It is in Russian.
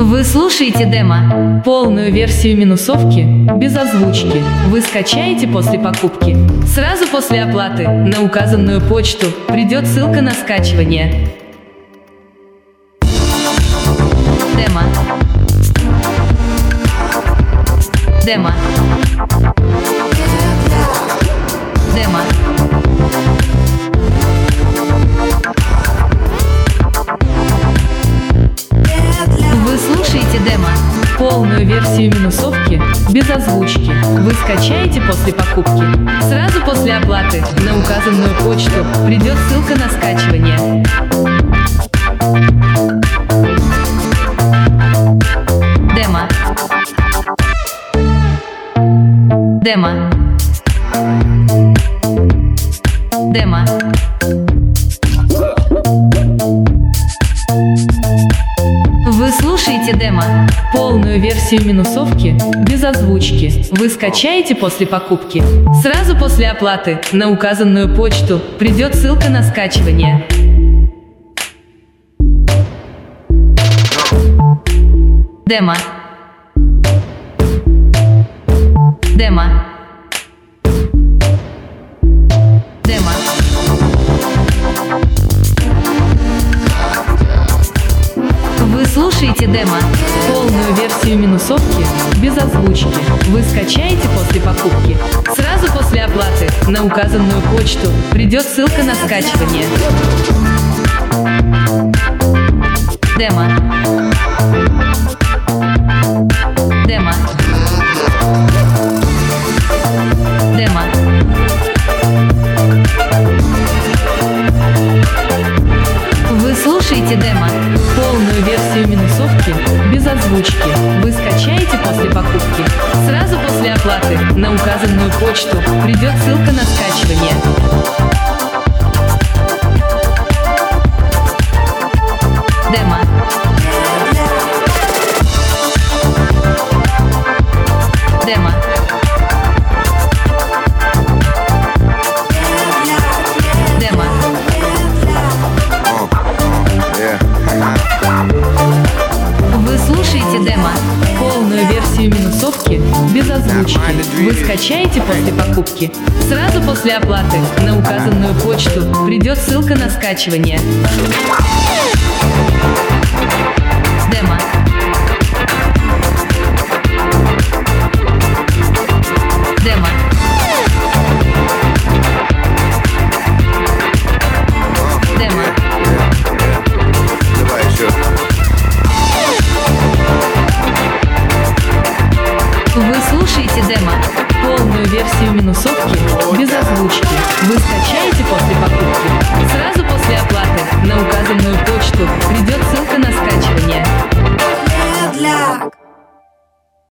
Вы слушаете демо. Полную версию минусовки без озвучки вы скачаете после покупки. Сразу после оплаты на указанную почту придет ссылка на скачивание. Демо. Демо. Демо. Вы слушаете демо. Полную версию минусовки без озвучки вы скачаете после покупки. Сразу после оплаты на указанную почту придет ссылка на скачивание. Демо. Демо. Демо. Вы слушаете демо. Полную версию минусовки без озвучки вы скачаете после покупки. Сразу после оплаты на указанную почту придет ссылка на скачивание. Демо. Демо. Демо. Вы слушаете демо. Полную версию минусовки без озвучки вы скачаете после покупки. Сразу после оплаты на указанную почту придет ссылка на скачивание. Демо. Демо. Демо. Вы слушаете демо. Полную версию минусовки без озвучки вы скачаете после покупки. Сразу после оплаты на указанную почту придет ссылка на скачивание. Демо. Демо. Демо. Вы слушаете демо. Полную версию минусовки без озвучки вы скачаете после покупки. Сразу после оплаты на указанную почту придет ссылка на скачивание. Демо. Демо. Демо. Давай еще. Вы слушаете демо. Полную версию минусовки